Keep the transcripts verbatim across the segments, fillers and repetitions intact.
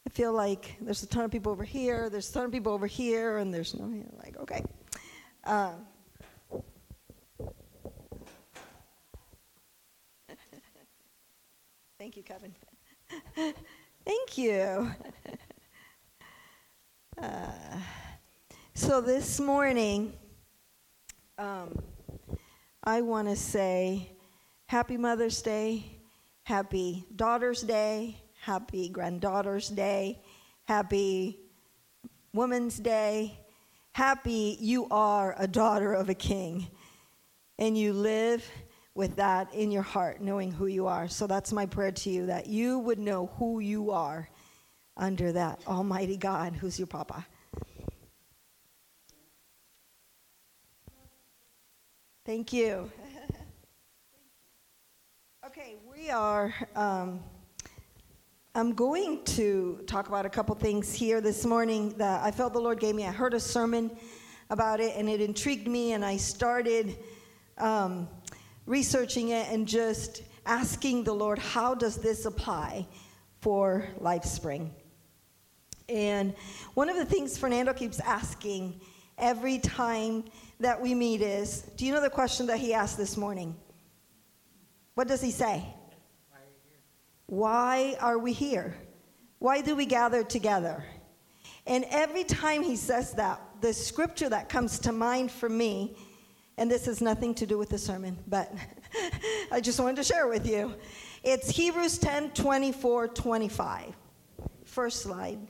I feel like there's a ton of people over here, there's a ton of people over here, and there's no here. Like, okay. Uh, thank you, Kevin. Thank you. Uh, so this morning, um, I want to say Happy Mother's Day, Happy Daughter's Day, Happy Granddaughter's Day, Happy Woman's Day. Happy you are a daughter of a king, and you live with that in your heart, knowing who you are. So that's my prayer to you, that you would know who you are under that Almighty God who's your papa. Thank you. Okay, we are, um, I'm going to talk about a couple things here this morning that I felt the Lord gave me. I heard a sermon about it, and it intrigued me, and I started um, researching it and just asking the Lord, how does this apply for LifeSpring? And one of the things Fernando keeps asking every time that we meet is, do you know the question that he asked this morning? What does he say? Why are we here? Why do we gather together? And every time he says that, the scripture that comes to mind for me, and this has nothing to do with the sermon, but I just wanted to share it with you. It's Hebrews ten, twenty-four, twenty-five. First slide.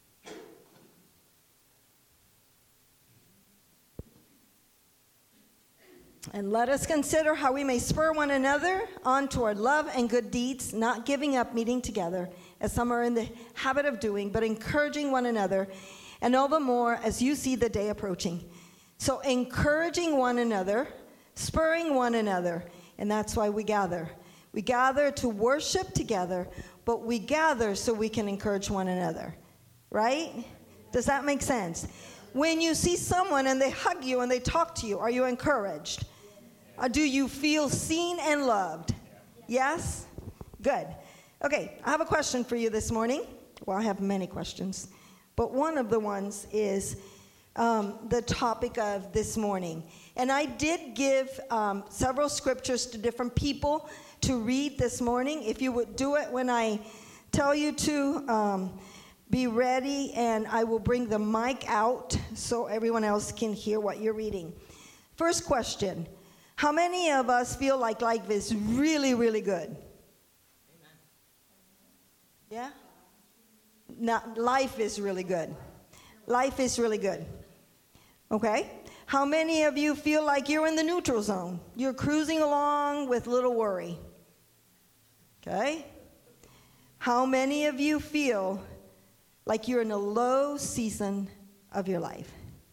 And let us consider how we may spur one another on toward love and good deeds, not giving up meeting together, as some are in the habit of doing, but encouraging one another, and all the more as you see the day approaching. So encouraging one another, spurring one another, and that's why we gather. We gather to worship together, but we gather so we can encourage one another, right? Does that make sense? When you see someone and they hug you and they talk to you, are you encouraged? Or do you feel seen and loved? Yes? Good. Okay, I have a question for you this morning. Well, I have many questions. But one of the ones is um, the topic of this morning. And I did give um, several scriptures to different people to read this morning. If you would do it when I tell you to, um, be ready, and I will bring the mic out so everyone else can hear what you're reading. First question. How many of us feel like life is really, really good? Amen. Yeah? No, life is really good. Life is really good. Okay? How many of you feel like you're in the neutral zone? You're cruising along with little worry. Okay? How many of you feel like you're in a low season of your life?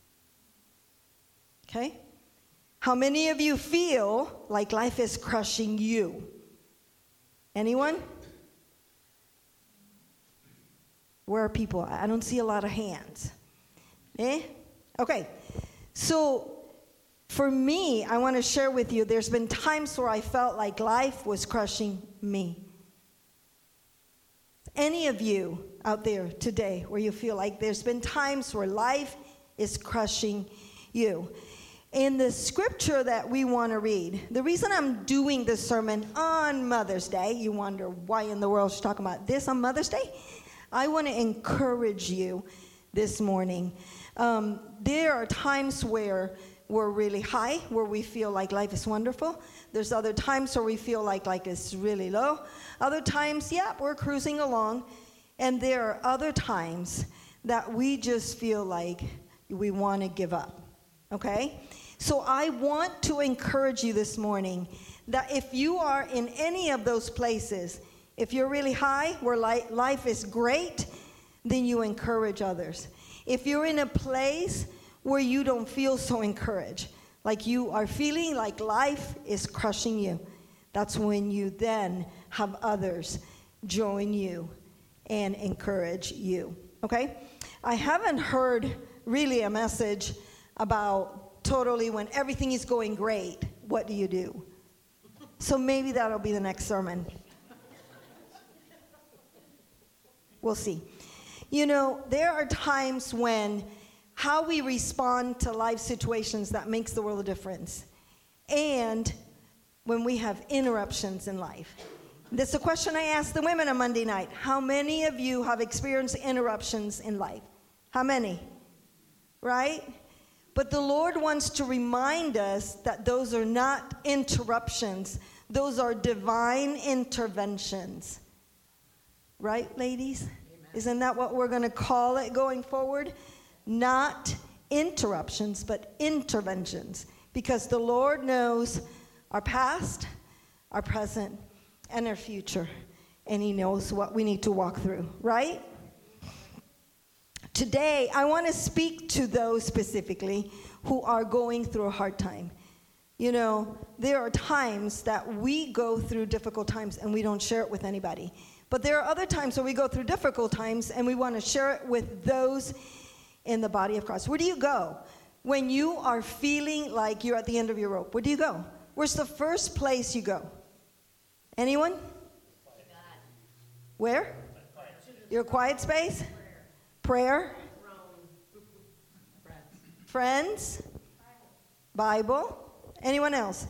Okay? How many of you feel like life is crushing you? Anyone? Where are people? I don't see a lot of hands. Eh? Okay. So for me, I want to share with you, there's been times where I felt like life was crushing me. Any of you out there today where you feel like there's been times where life is crushing you? In the scripture that we want to read, the reason I'm doing this sermon on Mother's Day, you wonder why in the world she's talking about this on Mother's Day? I want to encourage you this morning. Um, there are times where we're really high, where we feel like life is wonderful. There's other times where we feel like life is really low. Other times, yeah, we're cruising along. And there are other times that we just feel like we want to give up, okay? So I want to encourage you this morning that if you are in any of those places, if you're really high, where li- life is great, then you encourage others. If you're in a place where you don't feel so encouraged, like you are feeling like life is crushing you, that's when you then have others join you and encourage you, okay? I haven't heard really a message about totally when everything is going great, what do you do? So maybe that'll be the next sermon. We'll see. You know, there are times when how we respond to life situations that makes the world a difference. And when we have interruptions in life. This is a question I asked the women on Monday night. How many of you have experienced interruptions in life? How many? Right? But the Lord wants to remind us that those are not interruptions. Those are divine interventions. Right, ladies? Amen. Isn't that what we're going to call it going forward? Not interruptions, but interventions. Because the Lord knows our past, our present, and our future. And He knows what we need to walk through, right? Today, I want to speak to those specifically who are going through a hard time. You know, there are times that we go through difficult times and we don't share it with anybody. But there are other times where we go through difficult times and we want to share it with those in the body of Christ. Where do you go when you are feeling like you're at the end of your rope? Where do you go? Where's the first place you go? Anyone? Where? Your quiet space? Prayer? Friends? Bible? Anyone else?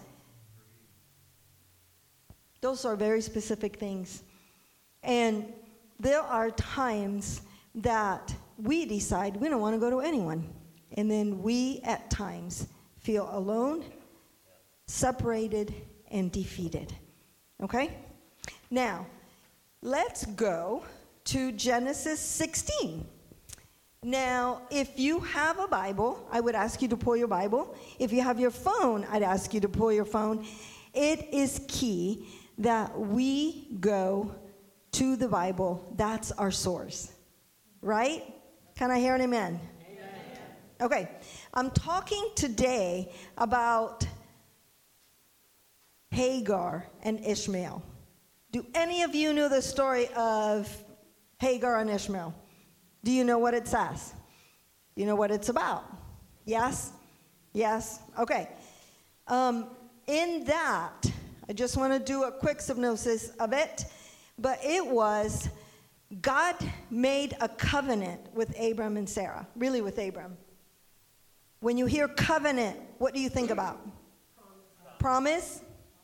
Those are very specific things. And there are times that we decide we don't want to go to anyone. And then we, at times, feel alone, separated, and defeated. Okay? Now, let's go to Genesis sixteen. Now, if you have a Bible, I would ask you to pull your Bible. If you have your phone, I'd ask you to pull your phone. It is key that we go to the Bible. That's our source. Right? Can I hear an amen? Amen. Okay. I'm talking today about Hagar and Ishmael. Do any of you know the story of Hagar and Ishmael? Do you know what it says? You know what it's about? Yes? Yes? Okay. Um, in that, I just want to do a quick synopsis of it, but it was God made a covenant with Abram and Sarah, really with Abram. When you hear covenant, what do you think about? Promise?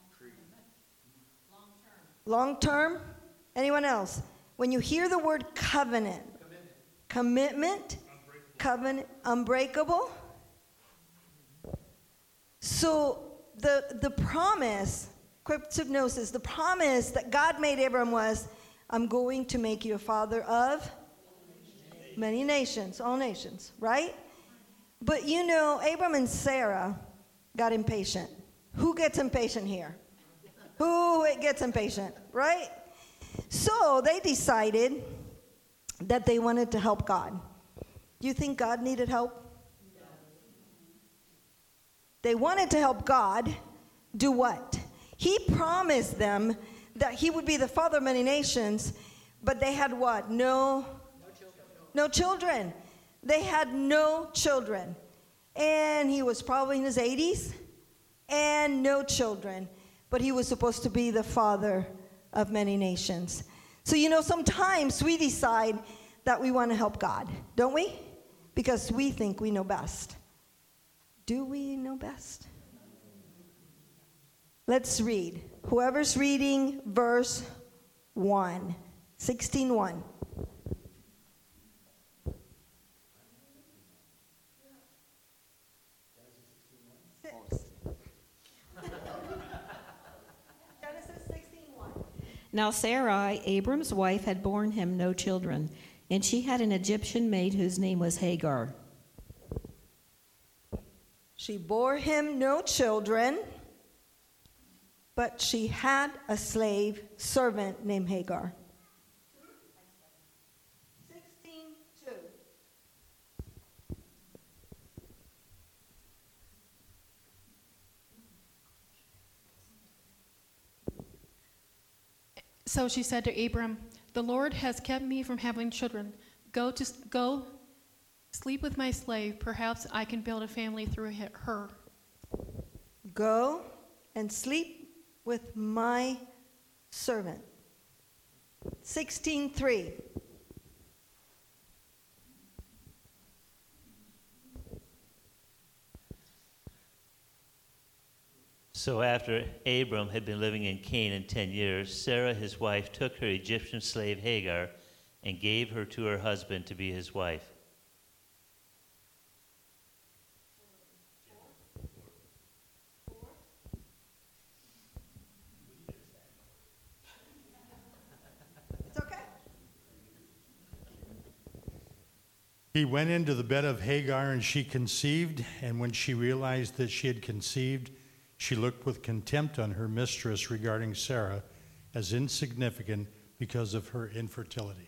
Long term? Anyone else? When you hear the word covenant, commitment, covenant, unbreakable. So the the promise, quick hypnosis, the promise that God made Abram was, I'm going to make you a father of many nations, all nations, right? But you know, Abram and Sarah got impatient. Who gets impatient here? Who gets impatient, right? So they decided that they wanted to help God. Do you think God needed help? No. They wanted to help God do what? He promised them that He would be the father of many nations, but they had what? No, no children. No children. They had no children. And he was probably in his eighties, and no children. But he was supposed to be the father of many nations. So, you know, sometimes we decide that we want to help God, don't we? Because we think we know best. Do we know best? Let's read. Whoever's reading verse one, sixteen one. Now Sarai, Abram's wife, had borne him no children, and she had an Egyptian maid whose name was Hagar. She bore him no children, but she had a slave servant named Hagar. sixteen two. So she said to Abram, "The Lord has kept me from having children. Go to go sleep with my slave. Perhaps I can build a family through her." Go and sleep with my servant. sixteen three. So after Abram had been living in Canaan ten years, Sarah his wife took her Egyptian slave Hagar and gave her to her husband to be his wife. It's okay. He went into the bed of Hagar, and she conceived, and when she realized that she had conceived, she looked with contempt on her mistress regarding Sarah as insignificant because of her infertility.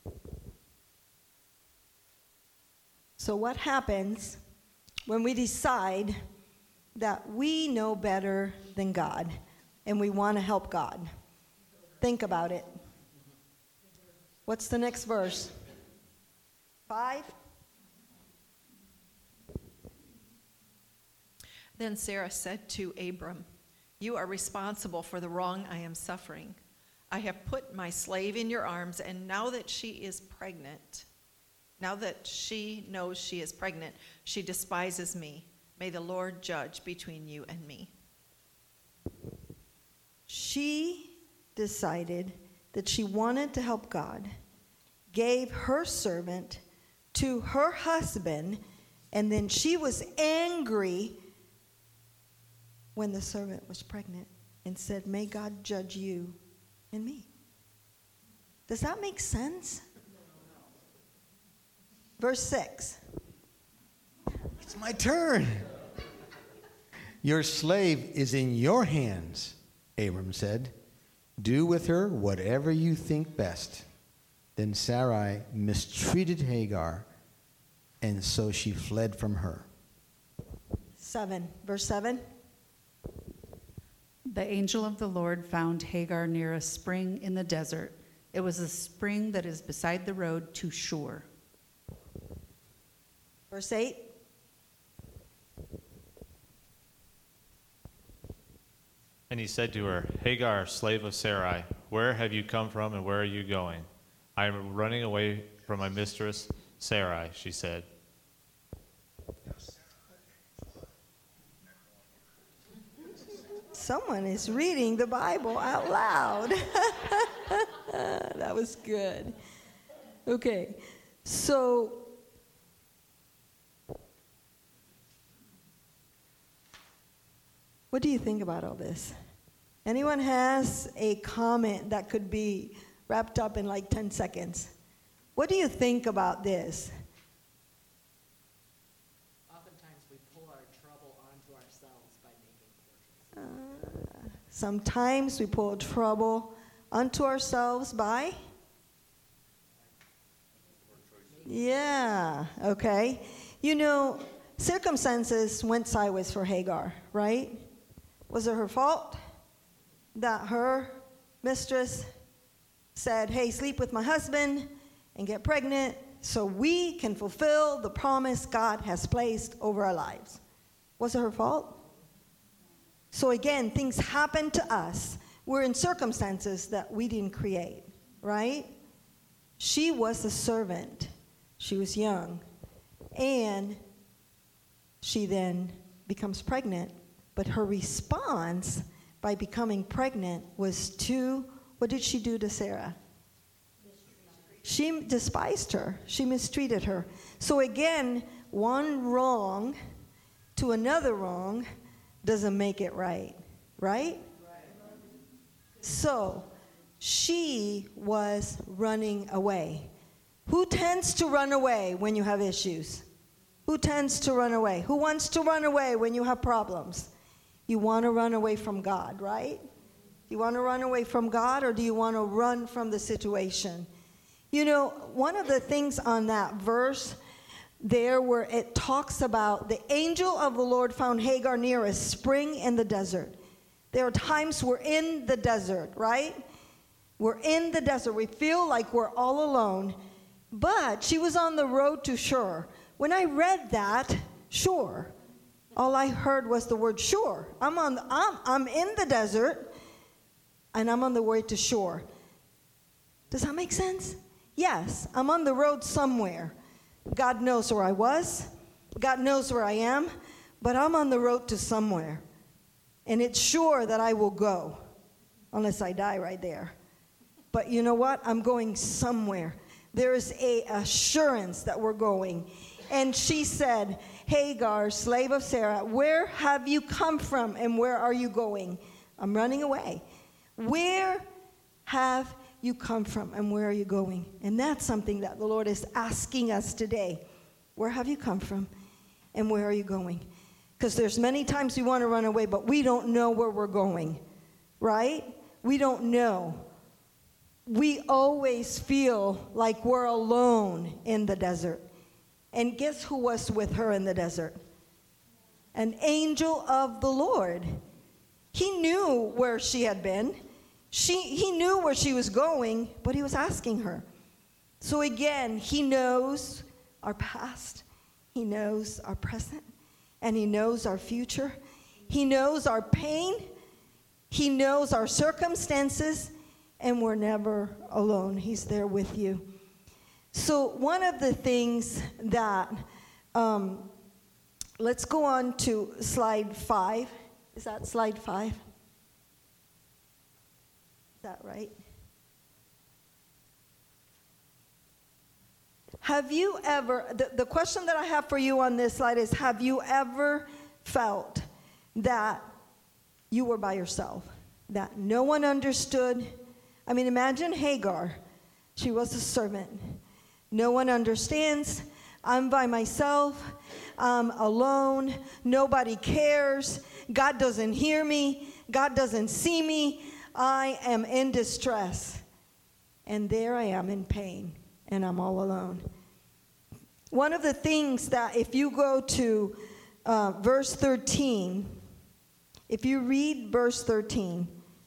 So what happens when we decide that we know better than God and we want to help God? Think about it. What's the next verse? Five? Then Sarah said to Abram, "You are responsible for the wrong I am suffering. I have put my slave in your arms, and now that she is pregnant, now that she knows she is pregnant, she despises me. May the Lord judge between you and me." She decided that she wanted to help God, gave her servant to her husband, and then she was angry when the servant was pregnant and said, "May God judge you and me." Does that make sense? Verse six. It's my turn. "Your slave is in your hands," Abram said. "Do with her whatever you think best." Then Sarai mistreated Hagar, and so she fled from her. Seven. Verse seven. The angel of the Lord found Hagar near a spring in the desert. It was a spring that is beside the road to Shur. Verse eight. And he said to her, "Hagar, slave of Sarai, where have you come from and where are you going?" "I am running away from my mistress Sarai," she said. Someone is reading the Bible out loud. That was good. Okay, so what do you think about all this? Anyone has a comment that could be wrapped up in like ten seconds? What do you think about this? Oftentimes we pull our trouble onto ourselves by making fortunes. Uh, sometimes we pull trouble onto ourselves by? Yeah, okay. You know, circumstances went sideways for Hagar, right? Was it her fault that her mistress said, "Hey, sleep with my husband and get pregnant so we can fulfill the promise God has placed over our lives"? Was it her fault? So again, things happen to us. We're in circumstances that we didn't create, right? She was a servant. She was young. And she then becomes pregnant. But her response by becoming pregnant was to, what did she do to Sarah? She despised her. She mistreated her. So again, one wrong to another wrong doesn't make it right, right? So she was running away. Who tends to run away when you have issues? Who tends to run away? Who wants to run away when you have problems? You want to run away from God, right? You want to run away from God, or do you want to run from the situation? You know, one of the things on that verse there where it talks about the angel of the Lord found Hagar near a spring in the desert. There are times we're in the desert, right? We're in the desert. We feel like we're all alone. But she was on the road to Shur. When I read that, Shur, all I heard was the word Shur. I'm on. The, I'm, I'm in the desert, and I'm on the way to Shur. Does that make sense? Yes, I'm on the road somewhere. God knows where I was. God knows where I am. But I'm on the road to somewhere. And it's sure that I will go, unless I die right there. But you know what? I'm going somewhere. There is a assurance that we're going. And she said, Hagar, slave of Sarah, where have you come from and where are you going? I'm running away. Where have you come from and where are you going? And that's something that the Lord is asking us today. Where have you come from and where are you going? Because there's many times we want to run away, but we don't know where we're going, right? We don't know. We always feel like we're alone in the desert. And guess who was with her in the desert? An angel of the Lord. He knew where she had been. She, he knew where she was going, but he was asking her. So again, he knows our past. He knows our present. And he knows our future. He knows our pain. He knows our circumstances. And we're never alone. He's there with you. So one of the things that, um, let's go on to slide five. Is that slide five? Is that right? Have you ever, the, the question that I have for you on this slide is, have you ever felt that you were by yourself? That no one understood? I mean, imagine Hagar. She was a servant. No one understands. I'm by myself. I'm alone. Nobody cares. God doesn't hear me. God doesn't see me. I am in distress. And there I am in pain. And I'm all alone. One of the things that if you go to uh, verse thirteen, if you read verse thirteen,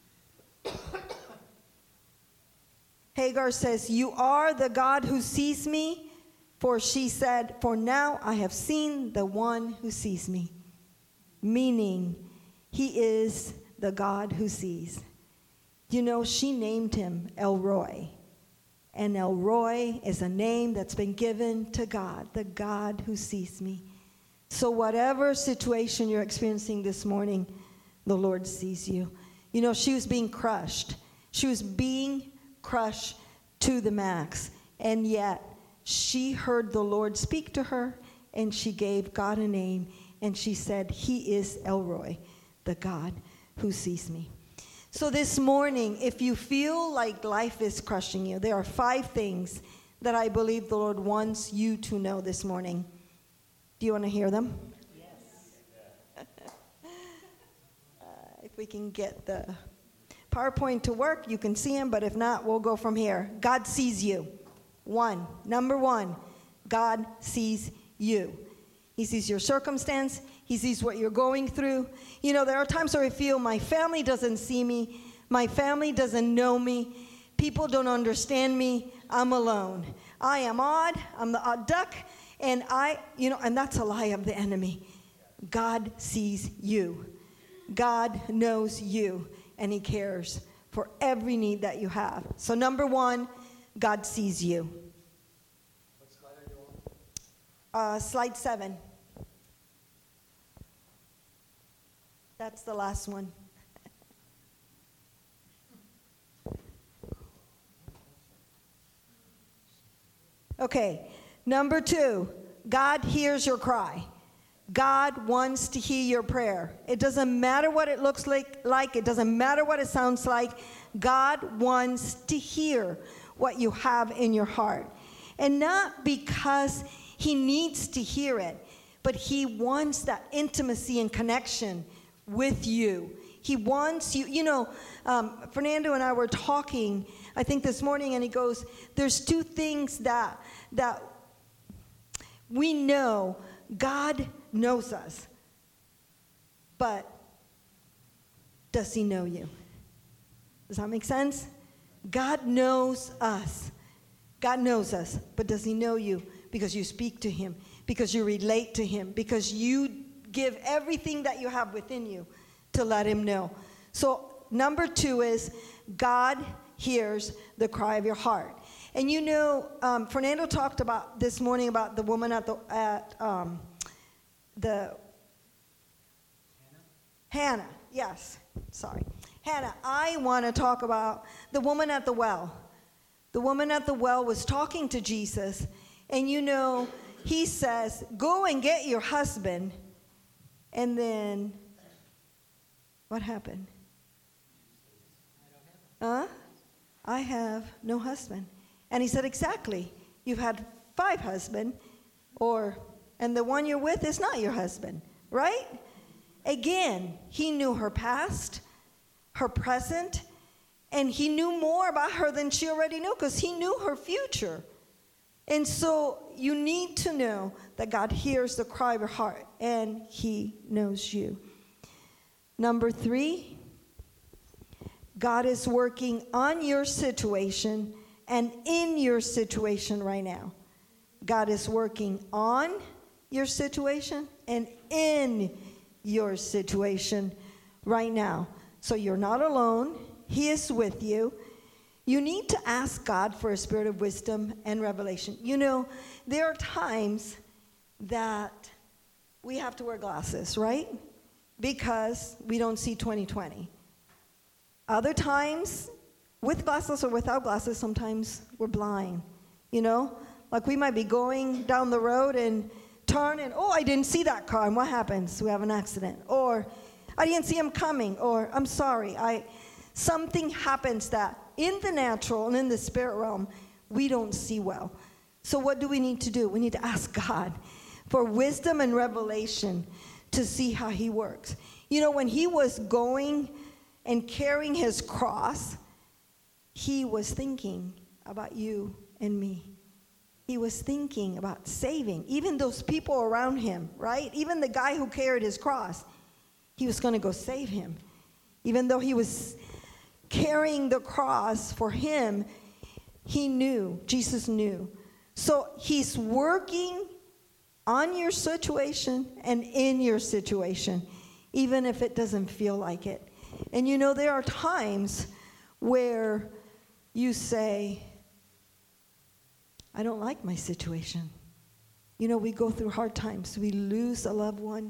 Hagar says, you are the God who sees me, for she said, for now I have seen the one who sees me. Meaning, he is the God who sees. You know, she named him El Roi. And El Roi is a name that's been given to God, the God who sees me. So whatever situation you're experiencing this morning, the Lord sees you. You know, she was being crushed. She was being crushed to the max. And yet, she heard the Lord speak to her, and she gave God a name, and she said, he is El Roi, the God who sees me. So this morning, if you feel like life is crushing you, there are five things that I believe the Lord wants you to know this morning. Do you want to hear them? Yes. uh, if we can get the PowerPoint to work, you can see them, but if not, we'll go from here. God sees you. One. Number one, God sees you. He sees your circumstance. He sees what you're going through. You know, there are times where I feel my family doesn't see me. My family doesn't know me. People don't understand me. I'm alone. I am odd. I'm the odd duck. And I, you know, and that's a lie of the enemy. God sees you. God knows you. And he cares for every need that you have. So number one, God sees you. What slide are you on? Uh, slide seven. That's the last one. Okay, number two, God hears your cry. God wants to hear your prayer. It doesn't matter what it looks like, like, it doesn't matter what it sounds like. God wants to hear what you have in your heart. And not because he needs to hear it, but he wants that intimacy and connection with you. He wants you. You know, um, Fernando and I were talking, I think this morning, and he goes, there's two things that that we know. God knows us, but does he know you? Does that make sense? God knows us. God knows us, but does he know you? Because you speak to him, because you relate to him, because you give everything that you have within you to let him know. So number two is God hears the cry of your heart. And you know, um, Fernando talked about this morning about the woman at the at um, the Hannah, yes, sorry. Hannah, I want to talk about the woman at the well. The woman at the well was talking to Jesus, and you know, he says, go and get your husband. And then, what happened? Huh? I have no husband. And he said, exactly. You've had five husbands, or, and the one you're with is not your husband, right? Again, he knew her past, her present, and he knew more about her than she already knew because he knew her future. And so you need to know that God hears the cry of your heart, and he knows you. Number three, God is working on your situation and in your situation right now. God is working on your situation and in your situation right now. So you're not alone. He is with you. You need to ask God for a spirit of wisdom and revelation. You know, there are times that we have to wear glasses, right? Because we don't see twenty twenty. Other times, with glasses or without glasses, sometimes we're blind, you know? Like we might be going down the road and turn and, oh, I didn't see that car, and what happens? We have an accident. Or, I didn't see him coming, or, I'm sorry, I something happens that in the natural and in the spirit realm, we don't see well. So what do we need to do? We need to ask God for wisdom and revelation to see how he works. You know, when he was going and carrying his cross, he was thinking about you and me. He was thinking about saving even those people around him, right? Even the guy who carried his cross, he was going to go save him. Even though he was carrying the cross for him, he knew, Jesus knew. So he's working on your situation and in your situation, even if it doesn't feel like it. And you know, there are times where you say, I don't like my situation. You know, we go through hard times. We lose a loved one.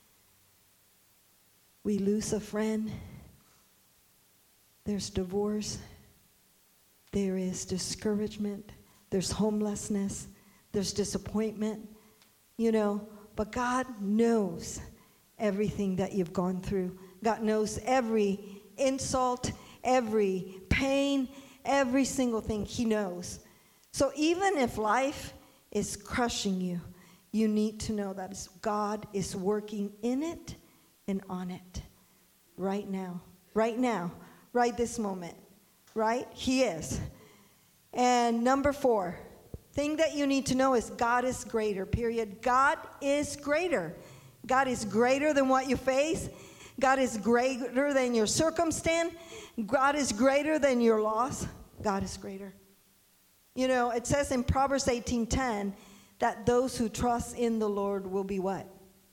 We lose a friend. There's divorce. There is discouragement. There's homelessness. There's disappointment. You know, but God knows everything that you've gone through. God knows every insult, every pain, every single thing. He knows. So even if life is crushing you, you need to know that God is working in it and on it right now. Right now. Right this moment. Right? He is. And number four, thing that you need to know is God is greater, period. God is greater. God is greater than what you face. God is greater than your circumstance. God is greater than your loss. God is greater. You know, it says in Proverbs eighteen ten that those who trust in the Lord will be what?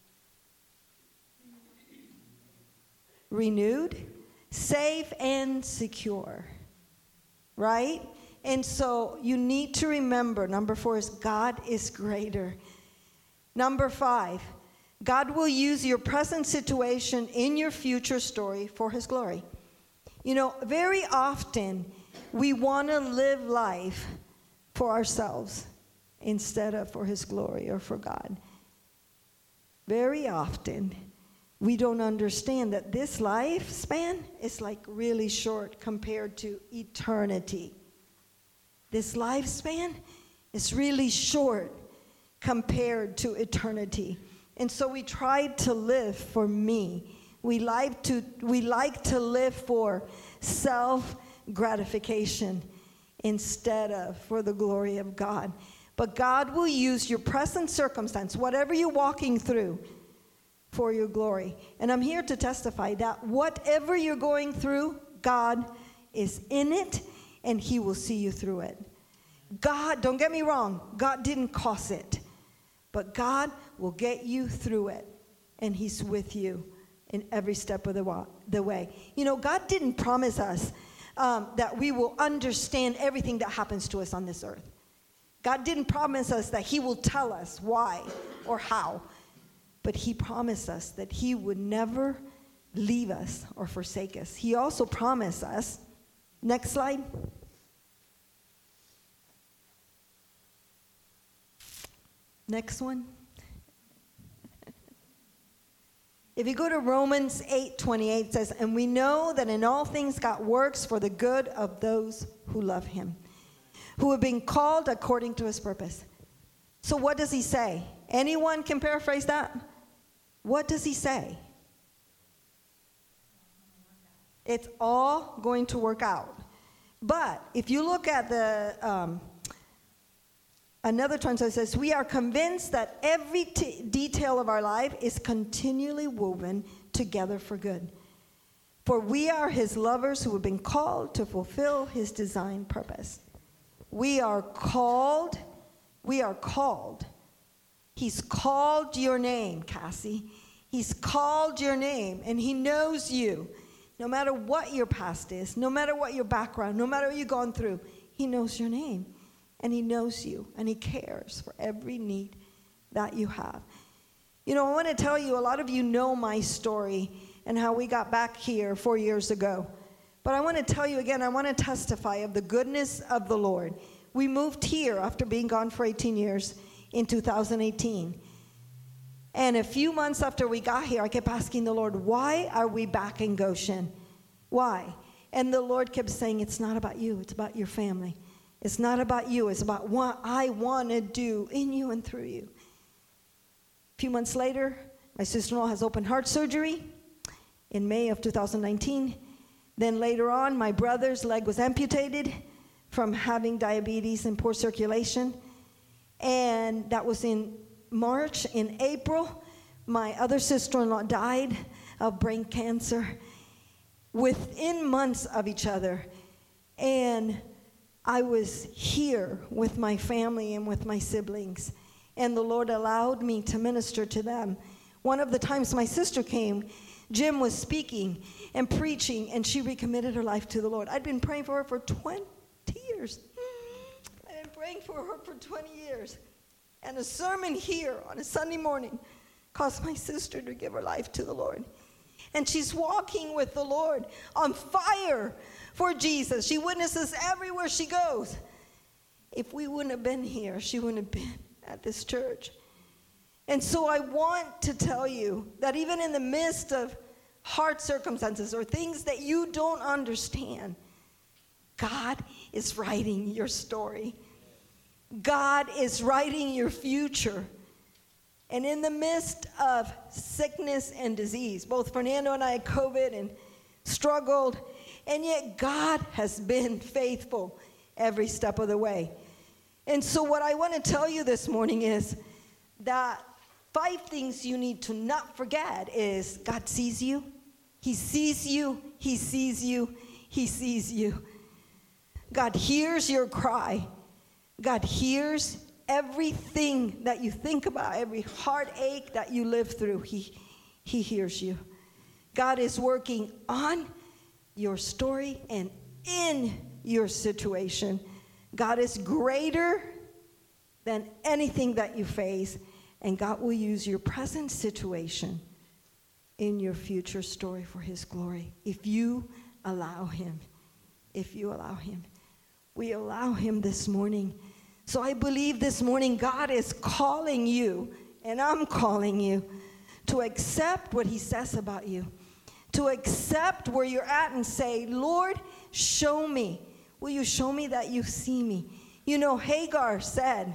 Renewed, safe, and secure. Right? And so you need to remember, number four is God is greater. Number five, God will use your present situation in your future story for his glory. You know, very often we want to live life for ourselves instead of for his glory or for God. Very often we don't understand that this lifespan is like really short compared to eternity. This lifespan is really short compared to eternity. And so we try to live for me. We like to, we like to live for self-gratification instead of for the glory of God. But God will use your present circumstance, whatever you're walking through, for your glory. And I'm here to testify that whatever you're going through, God is in it, and he will see you through it. God, don't get me wrong, God didn't cause it. But God will get you through it, and he's with you in every step of the, wa- the way. You know, God didn't promise us um, that we will understand everything that happens to us on this earth. God didn't promise us that he will tell us why or how. But he promised us that he would never leave us or forsake us. He also promised us. Next slide. Next one. If you go to Romans eight twenty-eight, it says, and we know that in all things God works for the good of those who love him, who have been called according to his purpose. So what does he say? Anyone can paraphrase that? What does he say? It's all going to work out. But if you look at the um, another translation says, we are convinced that every t- detail of our life is continually woven together for good. For we are his lovers who have been called to fulfill his design purpose. We are called, we are called. He's called your name, Cassie. He's called your name, and he knows you. No matter what your past is, no matter what your background, no matter what you've gone through, he knows your name. And he knows you, and he cares for every need that you have. You know, I want to tell you, a lot of you know my story and how we got back here four years ago. But I want to tell you again, I want to testify of the goodness of the Lord. We moved here after being gone for eighteen years in two thousand eighteen. And a few months after we got here, I kept asking the Lord, why are we back in Goshen? Why? And the Lord kept saying, it's not about you, it's about your family. It's not about you. It's about what I want to do in you and through you. A few months later, my sister-in-law has open heart surgery in May of two thousand nineteen. Then later on, my brother's leg was amputated from having diabetes and poor circulation. And that was in March. In April, my other sister-in-law died of brain cancer within months of each other. And I was here with my family and with my siblings, and the Lord allowed me to minister to them. One of the times my sister came, Jim was speaking and preaching, and she recommitted her life to the Lord. I'd been praying for her for twenty years. I'd been praying for her for twenty years. And a sermon here on a Sunday morning caused my sister to give her life to the Lord. And she's walking with the Lord on fire for Jesus. She witnesses everywhere she goes. If we wouldn't have been here, she wouldn't have been at this church. And so I want to tell you that even in the midst of hard circumstances or things that you don't understand, God is writing your story. God is writing your future. And in the midst of sickness and disease, both Fernando and I had COVID and struggled, and yet God has been faithful every step of the way. And so what I want to tell you this morning is that five things you need to not forget is God sees you. He sees you. He sees you. He sees you. God hears your cry. God hears everything that you think about, every heartache that you live through. He, he hears you. God is working on your story and in your situation. God is greater than anything that you face, and God will use your present situation in your future story for his glory if you allow him. If you allow him. We allow him this morning. So I believe this morning God is calling you, and I'm calling you, to accept what he says about you. To accept where you're at and say, Lord, show me. Will you show me that you see me? You know, Hagar said,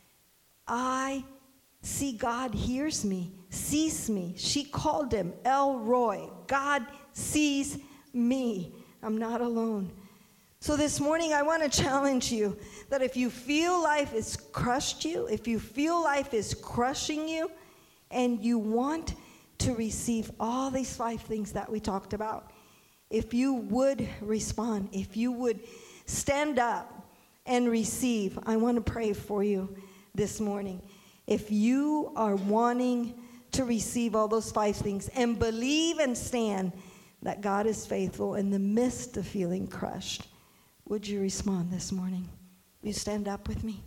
I see God hears me, sees me. She called him El Roy. God sees me. I'm not alone. So this morning, I want to challenge you that if you feel life has crushed you, if you feel life is crushing you, and you want to receive all these five things that we talked about, if you would respond, if you would stand up and receive, I want to pray for you this morning. If you are wanting to receive all those five things and believe and stand that God is faithful in the midst of feeling crushed, would you respond this morning? Will you stand up with me?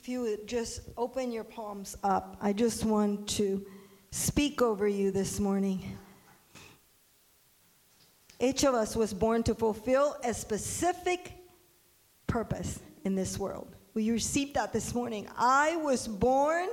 If you would just open your palms up, I just want to speak over you this morning. Each of us was born to fulfill a specific purpose in this world. Will you receive that this morning? I was born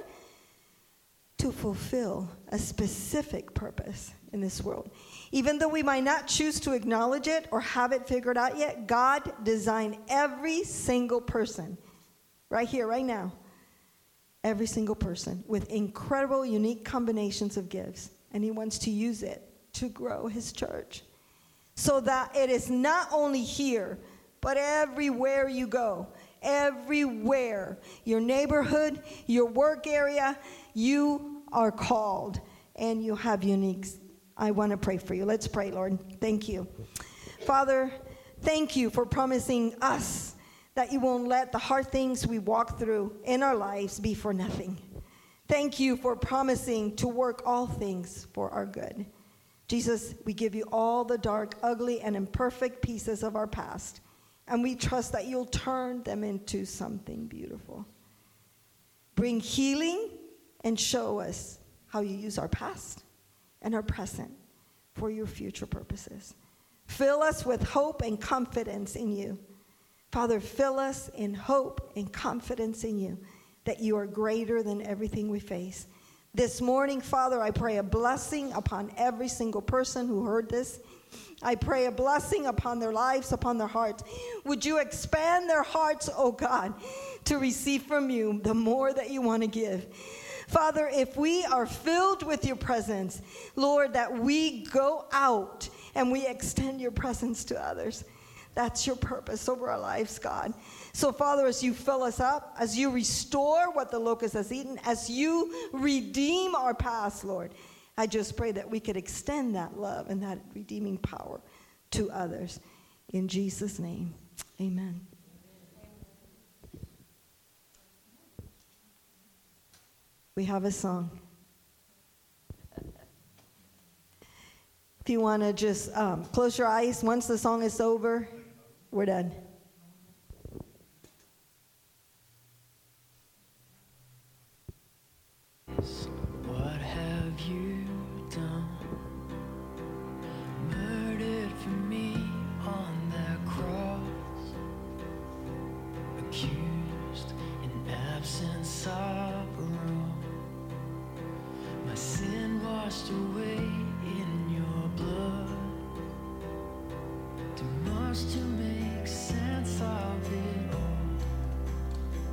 to fulfill a specific purpose in this world. Even though we might not choose to acknowledge it or have it figured out yet, God designed every single person right here, right now, every single person with incredible, unique combinations of gifts. And he wants to use it to grow his church. So that it is not only here, but everywhere you go. Everywhere. Your neighborhood, your work area, you are called. And you have unique. I want to pray for you. Let's pray, Lord. Thank you. Father, thank you for promising us that you won't let the hard things we walk through in our lives be for nothing. Thank you for promising to work all things for our good. Jesus, we give you all the dark, ugly, and imperfect pieces of our past, and we trust that you'll turn them into something beautiful. Bring healing and show us how you use our past and our present for your future purposes. Fill us with hope and confidence in you. Father, fill us in hope and confidence in you, that you are greater than everything we face. This morning, Father, I pray a blessing upon every single person who heard this. I pray a blessing upon their lives, upon their hearts. Would you expand their hearts, oh God, to receive from you the more that you want to give. Father, if we are filled with your presence, Lord, that we go out and we extend your presence to others. That's your purpose over our lives, God. So, Father, as you fill us up, as you restore what the locust has eaten, as you redeem our past, Lord, I just pray that we could extend that love and that redeeming power to others. In Jesus' name, amen. We have a song. If you want to just um, close your eyes, once the song is over, we're done. What have you done? Murdered for me on that cross, accused in absence of wrong, my sin washed away in your blood, too much to